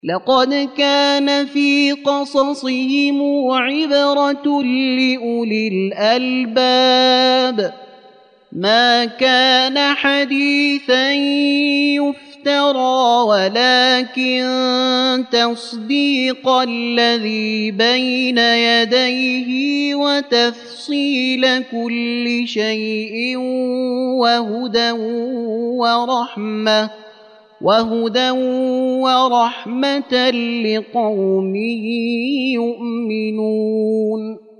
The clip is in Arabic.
لقد كان في قصصهم عبرة لأولي الألباب ما كان حديثا يفترى ولكن تصديق الذي بين يديه وتفصيل كل شيء وهدى ورحمة لقوم يؤمنون.